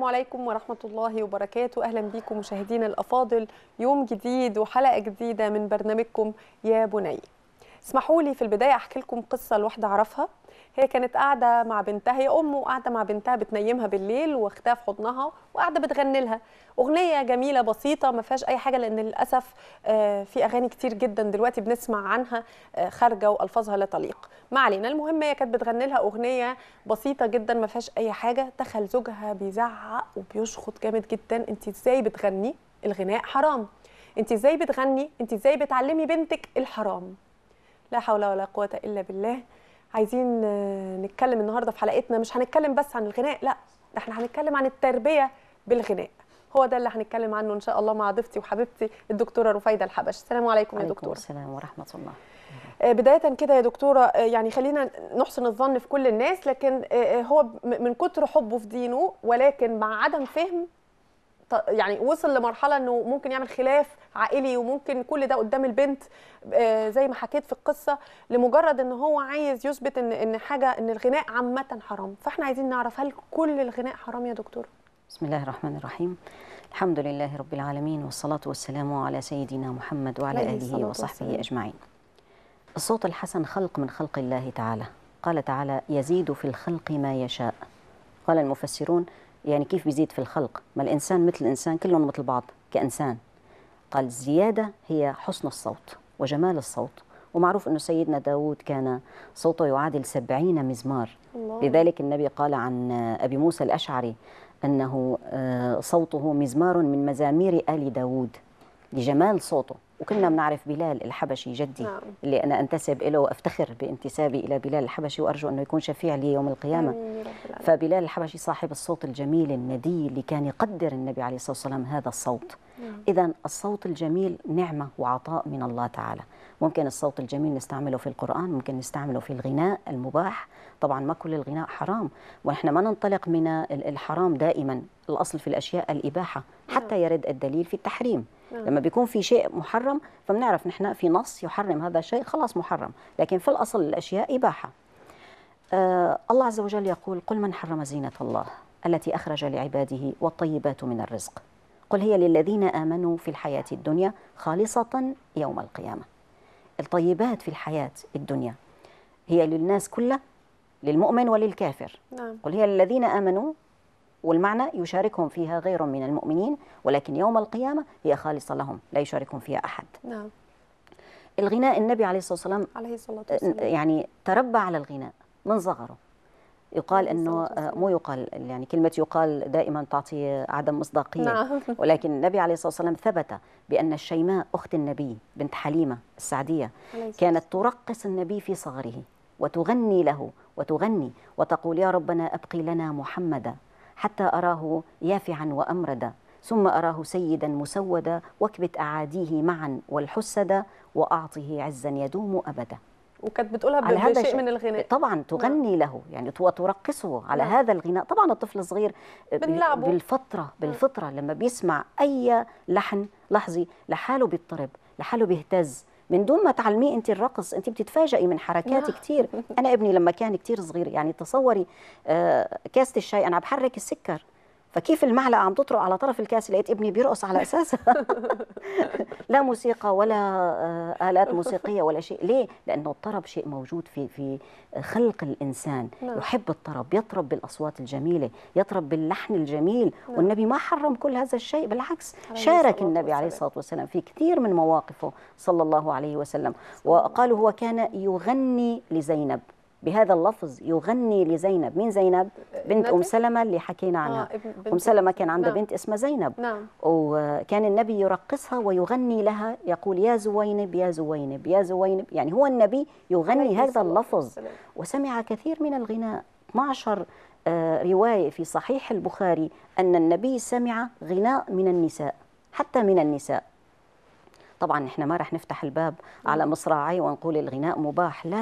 عليكم ورحمة الله وبركاته. أهلا بكم مشاهدينا الأفاضل، يوم جديد وحلقة جديدة من برنامجكم يا بني. اسمحوا لي في البداية أحكي لكم قصة لواحدة أعرفها. هي كانت قاعدة مع بنتها، هي أم وقاعدة مع بنتها بتنيمها بالليل واخدها في حضنها وقاعدة بتغني لها أغنية جميلة بسيطة ما فيهاش أي حاجة، لأن للأسف في أغاني كتير جدا دلوقتي بنسمع عنها خارجة وألفاظها لا تليق. ما علينا، المهم هي كانت بتغني لها أغنية بسيطة جدا ما فيهاش أي حاجة. دخل زوجها بيزعق وبيشخط جامد جدا: أنت إزاي بتغني؟ الغناء حرام. أنت إزاي بتغني؟ أنت إزاي بتعلمي بنتك الحرام؟ لا حول ولا قوة إلا بالله. عايزين نتكلم النهارده في حلقتنا، مش هنتكلم بس عن الغناء، لا ده احنا هنتكلم عن التربية بالغناء. هو ده اللي هنتكلم عنه ان شاء الله مع ضيفتي وحبيبتي الدكتورة رفيدة الحبش. السلام عليكم يا دكتورة. وعليكم السلام ورحمة الله. بداية كده يا دكتورة، يعني خلينا نحسن الظن في كل الناس، لكن هو من كتر حبه في دينه ولكن مع عدم فهم يعني وصل لمرحله انه ممكن يعمل خلاف عائلي، وممكن كل ده قدام البنت زي ما حكيت في القصه، لمجرد ان هو عايز يثبت ان الغناء عامه حرام. فاحنا عايزين نعرف، هل كل الغناء حرام يا دكتور؟ بسم الله الرحمن الرحيم. الحمد لله رب العالمين، والصلاة والسلام على سيدنا محمد وعلى آله وصحبه أجمعين. الصوت الحسن خلق من خلق الله تعالى. قال تعالى: يزيد في الخلق ما يشاء. قال المفسرون: يعني كيف بيزيد في الخلق؟ ما الإنسان مثل الإنسان، كلهم مثل بعض كإنسان. قال: الزيادة هي حسن الصوت وجمال الصوت. ومعروف أنه سيدنا داود كان صوته يعادل 70 مزمار. الله. لذلك النبي قال عن أبي موسى الأشعري أنه صوته مزمار من مزامير آل داود، لجمال صوته. وكنا بنعرف بلال الحبشي جدي، نعم، اللي أنا أنتسب إله وأفتخر بانتسابي إلى بلال الحبشي، وأرجو أنه يكون شفيع لي يوم القيامة. فبلال الحبشي صاحب الصوت الجميل الندي اللي كان يقدر النبي عليه الصلاة والسلام هذا الصوت. نعم. إذن الصوت الجميل نعمة وعطاء من الله تعالى. ممكن الصوت الجميل نستعمله في القرآن، ممكن نستعمله في الغناء المباح. طبعا ما كل الغناء حرام، ونحن ما ننطلق من الحرام دائما. الأصل في الأشياء الإباحة حتى يرد الدليل في التحريم. لما بيكون في شيء محرم فبنعرف نحن في نص يحرم هذا الشيء، خلاص محرم، لكن في الأصل الأشياء إباحة. الله عز وجل يقول: قل من حرم زينة الله التي أخرج لعباده والطيبات من الرزق، قل هي للذين آمنوا في الحياة الدنيا خالصة يوم القيامة. الطيبات في الحياة الدنيا هي للناس كلها، للمؤمن وللكافر. نعم. قل هي للذين آمنوا، والمعنى يشاركهم فيها غير من المؤمنين، ولكن يوم القيامة هي خالصة لهم، لا يشاركهم فيها أحد. نعم. الغناء، النبي عليه الصلاة والسلام يعني تربى على الغناء من صغره. يقال أنه مو يقال، يعني كلمة يقال دائما تعطي عدم مصداقية. نعم. ولكن النبي عليه الصلاة والسلام ثبت بأن الشيماء أخت النبي بنت حليمة السعدية كانت ترقص النبي في صغره وتغني له وتغني وتقول: يا ربنا أبقي لنا محمدا حتى أراه يافعا وأمردا، ثم أراه سيدا مسودا، واكبت أعاديه معا والحسدا، وأعطه عزا يدوم أبدا. وكانت بتقولها بشيء من الغناء. طبعا تغني له، يعني وترقصه على هذا الغناء. طبعا الطفل الصغير بالفطرة لما بيسمع أي لحن لحظي لحاله بيضطرب، لحاله بيهتز، من دون ما تعلميه انت الرقص. انت بتتفاجئي من حركات كتير. انا ابني لما كان كتير صغير، يعني تصوري كاسة الشاي انا بحرك السكر، فكيف المعلقه عم تطرق على طرف الكاس، لقيت ابني بيرقص على اساسها. لا موسيقى ولا آلات موسيقيه ولا شيء. ليه؟ لانه الطرب شيء موجود في خلق الانسان. يحب الطرب، يطرب بالاصوات الجميله، يطرب باللحن الجميل. والنبي ما حرم كل هذا الشيء، بالعكس شارك النبي عليه الصلاه والسلام في كثير من مواقفه صلى الله عليه وسلم. وقالوا هو كان يغني لزينب بهذا اللفظ، يغني لزينب. مين زينب؟ بنت أم سلمة اللي حكينا عنها. أم سلمة كان عندها بنت اسمها زينب. نعم. وكان النبي يرقصها ويغني لها، يقول: يا زوينب يا زوينب يا زوينب. يعني هو النبي يغني هذا اللفظ. وسمع كثير من الغناء. 12 رواية في صحيح البخاري أن النبي سمع غناء من النساء، حتى من النساء. طبعا نحن ما رح نفتح الباب على مصراعي ونقول الغناء مباح، لا.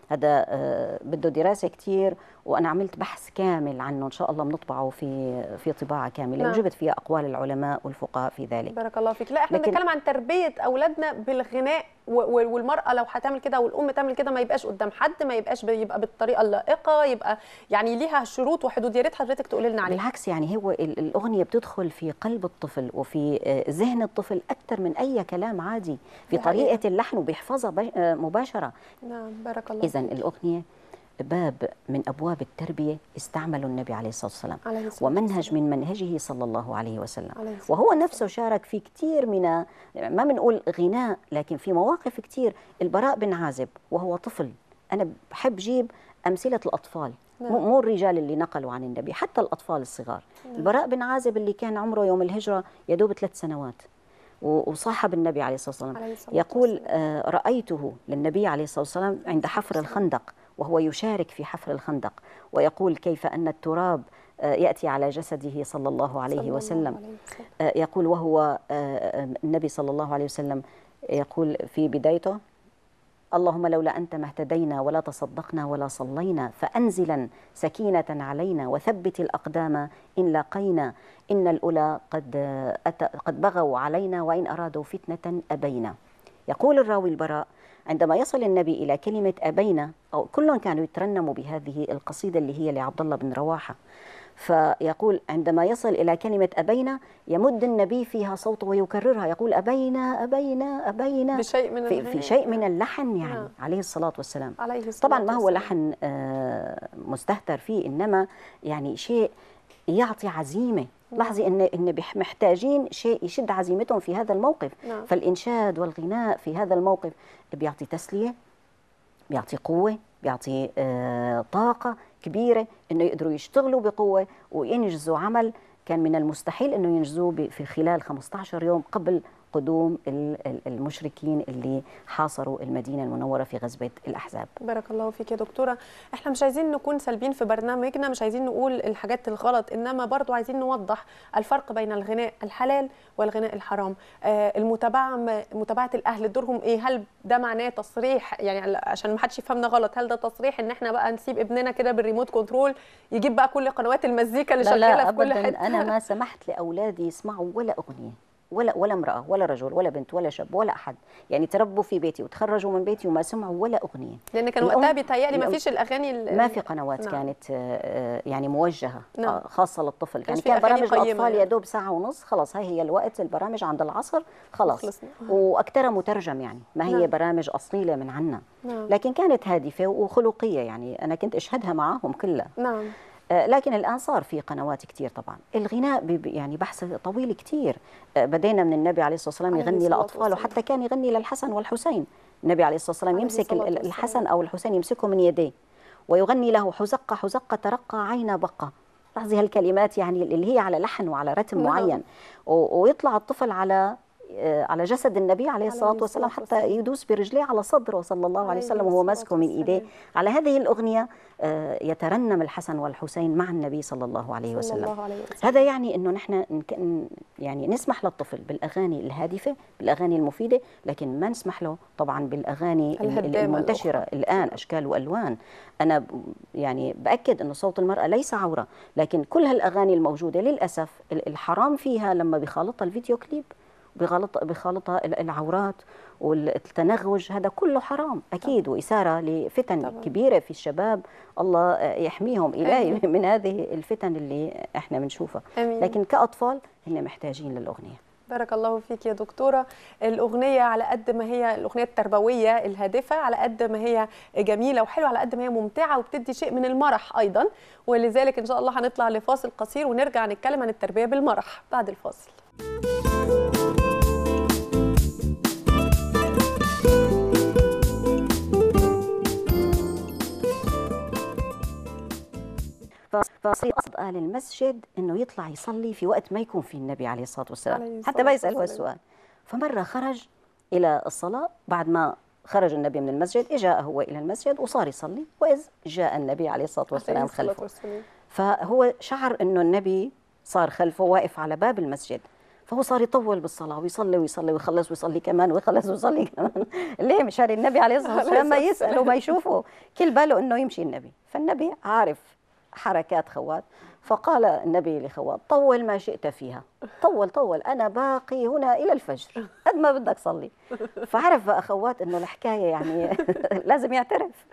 هذا بده دراسة كتير، وأنا عملت بحث كامل عنه إن شاء الله بنطبعه في طباعة كاملة، وجبت فيها أقوال العلماء والفقهاء في ذلك. بارك الله فيك. لا احنا بنتكلم عن تربية أولادنا بالغناء، والمرأة لو هتعمل كده والأم تعمل كده ما يبقاش قدام حد، ما يبقاش يبقى بالطريقة اللائقة، يبقى يعني ليها شروط وحدود. يا ريت حضرتك تقولي لنا عليها. بالعكس، يعني هو الأغنية بتدخل في قلب الطفل وفي ذهن الطفل أكثر من أي كلام عادي، في طريقة اللحن وبيحفظها مباشرة. نعم بارك الله. إذن الأغنية باب من أبواب التربية استعمله النبي عليه الصلاة والسلام، ومنهج من منهجه صلى الله عليه وسلم، وهو نفسه شارك في كثير من، ما بنقول غناء، لكن في مواقف كثير. البراء بن عازب وهو طفل، أنا بحب جيب أمثلة الأطفال، مو الرجال اللي نقلوا عن النبي، حتى الأطفال الصغار. البراء بن عازب اللي كان عمره يوم الهجرة يدوب 3 سنوات، وصاحب النبي عليه الصلاة والسلام، يقول رأيته للنبي عليه الصلاة والسلام عند حفر الخندق، وهو يشارك في حفر الخندق، ويقول كيف أن التراب يأتي على جسده صلى الله عليه وسلم. يقول وهو النبي صلى الله عليه وسلم يقول في بدايته: اللهم لولا أنت ما اهتدينا ولا تصدقنا ولا صلينا، فأنزلا سكينة علينا وثبت الأقدام إن لاقينا، إن الأولى قد بغوا علينا وإن أرادوا فتنة أبينا. يقول الراوي البراء: عندما يصل النبي إلى كلمة أبينا، أو كلهم كانوا يترنموا بهذه القصيدة اللي هي لعبد الله بن رواحة، فيقول عندما يصل إلى كلمة أبينا يمد النبي فيها صوته ويكررها، يقول أبينا أبينا أبينا، في شيء من اللحن يعني عليه الصلاة والسلام. طبعا ما هو لحن مستهتر فيه، إنما يعني شيء يعطي عزيمة. لاحظي ان محتاجين شيء يشد عزيمتهم في هذا الموقف. فالإنشاد والغناء في هذا الموقف بيعطي تسلية، بيعطي قوة، بيعطي طاقة كبيرة انه يقدروا يشتغلوا بقوة وينجزوا عمل كان من المستحيل انه ينجزوه في خلال 15 يوم قبل قدوم المشركين اللي حاصروا المدينة المنورة في غزوة الأحزاب. بارك الله فيك يا دكتورة. احنا مش عايزين نكون سلبيين في برنامجنا، مش عايزين نقول الحاجات الغلط، إنما برضو عايزين نوضح الفرق بين الغناء الحلال والغناء الحرام. متابعة الأهل دورهم إيه؟ هل ده معناه تصريح، يعني عشان ما حدش يفهمنا غلط، هل ده تصريح إن احنا بقى نسيب ابننا كده بالريموت كنترول يجيب بقى كل قنوات المزيكا اللي شغالة في كل حتة؟ أنا ما سمحت لأولادي يسمعوا ولا أغنية، ولا امرأة ولا رجل ولا بنت ولا شاب ولا أحد، يعني تربوا في بيتي وتخرجوا من بيتي وما سمعوا ولا أغنية، لأن كان وقتها بيتهيألي ما فيش الأغاني ما في قنوات كانت يعني موجهة خاصة للطفل، يعني كان برامج الأطفال يا دوب ساعة ونص، خلاص هي الوقت، البرامج عند العصر خلاص، وأكثرها مترجم، يعني ما هي برامج أصيلة من عنا، لكن كانت هادفة وخلقية، يعني أنا كنت أشهدها معاهم كلها. لكن الآن صار في قنوات كتير. طبعا الغناء يعني بحث طويل كتير، بدينا من النبي عليه الصلاة والسلام يغني لأطفاله، حتى كان يغني للحسن والحسين. النبي عليه الصلاة والسلام يمسك الحسن أو الحسين يمسكه من يديه ويغني له: حزق حزق ترقى عين بقى. لاحظي هالكلمات يعني اللي هي على لحن وعلى رتم معين، ويطلع الطفل على جسد النبي عليه الصلاة والسلام حتى يدوس برجليه على صدره صلى الله عليه وسلم وهو ماسكه من إيديه. على هذه الأغنية يترنم الحسن والحسين مع النبي صلى الله عليه وسلم. هذا يعني أنه نحن يعني نسمح للطفل بالأغاني الهادفة، بالأغاني المفيدة، لكن ما نسمح له طبعا بالأغاني المنتشرة الآن أشكال وألوان. أنا يعني بأكد أنه صوت المرأة ليس عورة، لكن كل هالأغاني الموجودة للأسف الحرام فيها لما بيخالطها الفيديو كليب، بخالطها العورات والتنغج، هذا كله حرام أكيد، وإثارة لفتن كبيرة في الشباب، الله يحميهم إلهي من هذه الفتن اللي احنا بنشوفها. لكن كأطفال هم محتاجين للأغنية. بارك الله فيك يا دكتورة. الأغنية على قد ما هي الأغنية التربوية الهادفة، على قد ما هي جميلة وحلوة، على قد ما هي ممتعة وبتدي شيء من المرح أيضا، ولذلك إن شاء الله هنطلع لفاصل قصير ونرجع نتكلم عن التربية بالمرح بعد الفاصل. فقصد أهل المسجد أنه يطلع يصلي في وقت ما يكون فيه النبي عليه الصلاة والسلام حتى ما يسألوا السؤال. فمرة خرج إلى الصلاة، بعد ما خرج النبي من المسجد جاء هو إلى المسجد وصار يصلي، وإذ جاء النبي عليه الصلاة والسلام خلفه. فهو شعر أنه النبي صار خلفه واقف على باب المسجد، فهو صار يطول بالصلاة ويصلي ويصلي ويخلص ويصلي كمان ويخلص ويصلي كمان. ليه؟ مشان النبي عليه الصلاة والسلام ما يسأل وما يشوفه، كل باله إنه يمشي النبي. فالنبي عارف حركات خوات، فقال النبي لخوات: طول ما شئت فيها، طول طول، أنا باقي هنا إلى الفجر، قد ما بدك صلي. فعرف بقى خوات إنه الحكاية يعني لازم يعترف.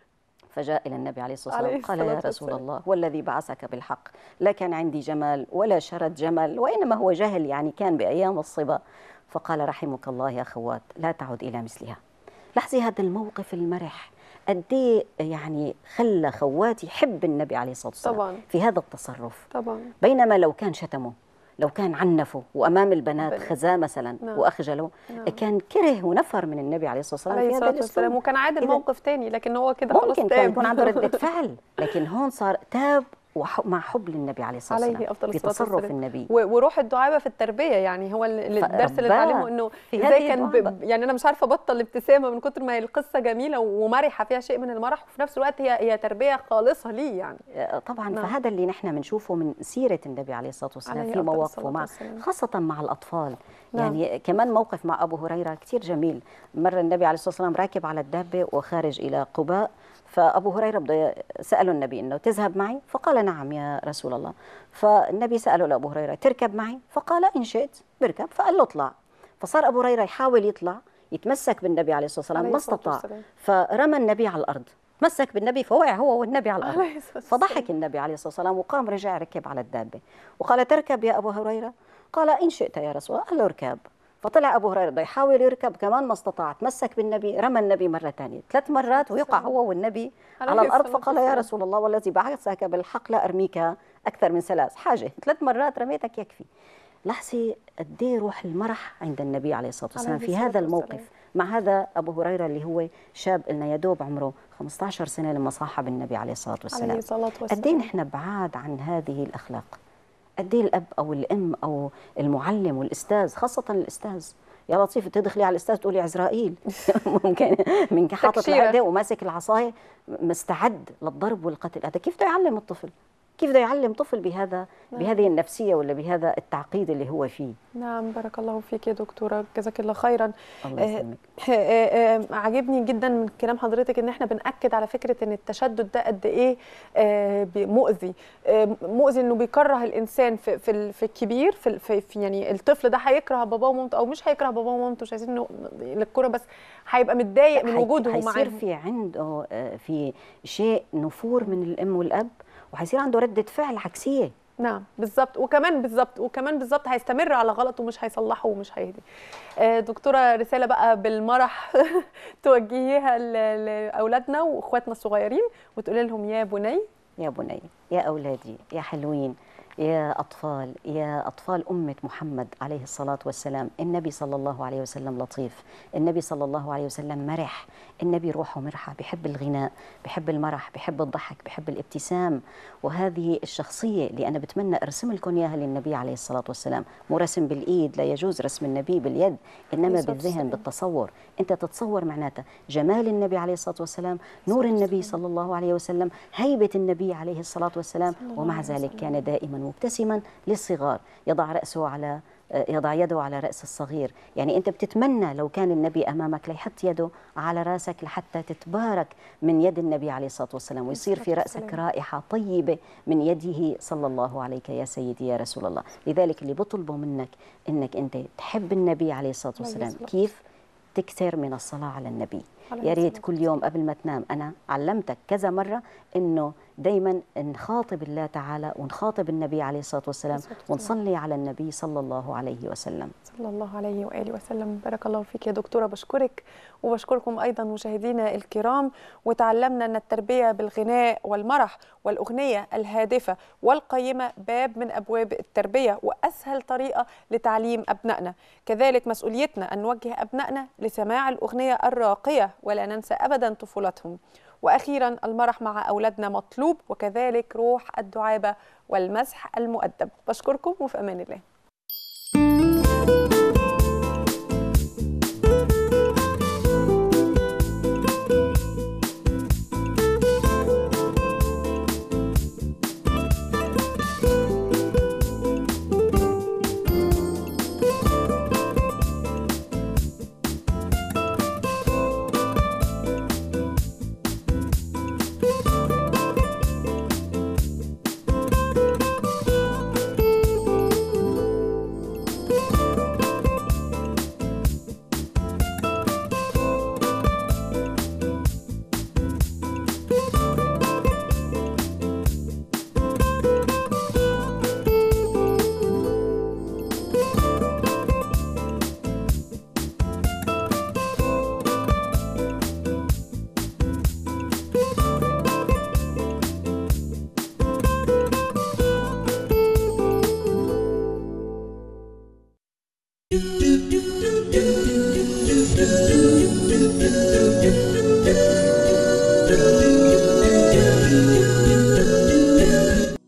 فجاء إلى النبي عليه الصلاة والسلام قال: يا رسول الله، والذي بعثك بالحق، لا كان عندي جمال ولا شرد جمل، وإنما هو جهل يعني كان بأيام الصبا. فقال: رحمك الله يا خوات، لا تعد إلى مثلها. لاحظي هذا الموقف المرح قد ايه يعني خلى خوات يحب النبي عليه الصلاة والسلام طبعا في هذا التصرف. طبعا. بينما لو كان شتمه، لو كان عنفه وامام البنات خزاه مثلا واخجله، كان كره ونفر من النبي عليه الصلاه والسلام في هذا الاسلوب، وكان عادل موقف تاني، لكن هو كده خلاص ممكن كان يكون عنده رده فعل، لكن هون صار تاب مع حب للنبي عليه الصلاه والسلام في تصرف النبي. وروح الدعابه في التربيه، يعني هو الدرس اللي اتعلمه انه ازاي كان يعني انا مش عارفه ابطل الابتسامه من كتر ما هي القصه جميله ومرحه، فيها شيء من المرح، وفي نفس الوقت هي تربيه خالصه ليه يعني. طبعا فهذا اللي نحن بنشوفه من سيره النبي عليه الصلاه والسلام في مواقفه خاصه مع الاطفال. يعني كمان موقف مع ابو هريره كثير جميل. مره النبي عليه الصلاه والسلام راكب على الدابه وخارج الى قباء، فأبو هريرة بده سأله النبي إنه تذهب معي؟ فقال: نعم يا رسول الله. فالنبي سأله لأبو هريرة: تركب معي؟ فقال: إن شئت بركب. فقال له: اطلع. فصار أبو هريرة يحاول يطلع يتمسك بالنبي عليه الصلاة والسلام، ما استطاع، فرمى النبي على الأرض، مسك بالنبي فوقع هو والنبي على الأرض. فضحك النبي عليه الصلاة والسلام وقام رجع ركب على الدابة وقال: تركب يا أبو هريرة؟ قال: إن شئت يا رسول الله. قال له: اركب. فطلع أبو هريرة بده يحاول يركب كمان ما استطاع، تمسك بالنبي، رمى النبي مرة ثانية 3 مرات ويقع هو والنبي على الأرض. فقال: يا رسول الله، والذي بعثك بالحق لا أرميك أكثر من 3 حاجة، 3 مرات رميتك يكفي. لاحظي قد ايه روح المرح عند النبي عليه الصلاة والسلام في هذا الموقف مع هذا أبو هريرة اللي هو شاب قلنا يدوب عمره 15 سنة لما صاحب النبي عليه الصلاة والسلام. قد ايه نحن بعاد عن هذه الأخلاق، قد ايه الاب او الام او المعلم والاستاذ، خاصه الاستاذ. يا لطيف تدخلي على الاستاذ تقولي عزرائيل ممكن من حاطط العده وماسك العصايه مستعد للضرب والقتل. هذا كيف بده يعلم الطفل؟ كيف بده يعلم طفل بهذه النفسيه ولا بهذا التعقيد اللي هو فيه؟ نعم، بارك الله فيك يا دكتوره، جزاك الله خيرا. الله يسلمك. عجبني جدا من كلام حضرتك ان احنا بنأكد على فكره ان التشدد ده قد ايه مؤذي، مؤذي، انه بيكره الانسان في الكبير، في يعني الطفل ده هيكره باباه ومامته، او مش هيكره باباه ومامته، مش عايزين للكره، بس هيبقى متضايق من وجودهم معاه، هيصير في عنده في شيء نفور من الام والاب، وهيصير عنده ردة فعل عكسية. نعم بالظبط، وكمان بالظبط هيستمر على غلطه ومش هيصلحه ومش هيهدي. دكتورة، رسالة بقى بالمرح توجهيها لأولادنا وإخواتنا الصغيرين وتقولي لهم: يا بني يا بني، يا أولادي، يا حلوين، يا أطفال، يا أطفال أمة محمد عليه الصلاة والسلام. النبي صلى الله عليه وسلم لطيف، النبي صلى الله عليه وسلم مرح، النبي روحه مرحة، بحب الغناء، بحب المرح، بحب الضحك، بحب الابتسام. وهذه الشخصية اللي أنا بتمنى أرسم لكم إياها للنبي عليه الصلاة والسلام، مو رسم بالإيد، لا يجوز رسم النبي باليد، إنما بالذهن، بالتصور. أنت تتصور معناتها جمال النبي عليه الصلاة والسلام، نور النبي صلى الله عليه وسلم، هيبة النبي عليه الصلاة والسلام، ومع ذلك كان دائما مبتسما للصغار، يضع يده على رأس الصغير. يعني أنت بتتمنى لو كان النبي أمامك ليحط يده على رأسك لحتى تتبارك من يد النبي عليه الصلاة والسلام، ويصير في رأسك رائحة طيبة من يده صلى الله عليك يا سيدي يا رسول الله. لذلك اللي بطلبه منك إنك أنت تحب النبي عليه الصلاة والسلام. كيف؟ تكثر من الصلاة على النبي. يا ريت كل يوم قبل ما تنام، أنا علمتك كذا مرة إنه دايما نخاطب الله تعالى ونخاطب النبي عليه الصلاة والسلام ونصلي على النبي صلى الله عليه وسلم. صلى الله عليه وآله وسلم. بارك الله فيك يا دكتورة، بشكرك وبشكركم أيضا مشاهدينا الكرام. وتعلمنا أن التربية بالغناء والمرح والأغنية الهادفة والقيمة باب من أبواب التربية وأسهل طريقة لتعليم أبنائنا. كذلك مسؤوليتنا أن نوجه أبنائنا لسماع الأغنية الراقية ولا ننسى أبدا طفولتهم. وأخيرا، المرح مع أولادنا مطلوب، وكذلك روح الدعابة والمزح المؤدب. بشكركم وفي أمان الله.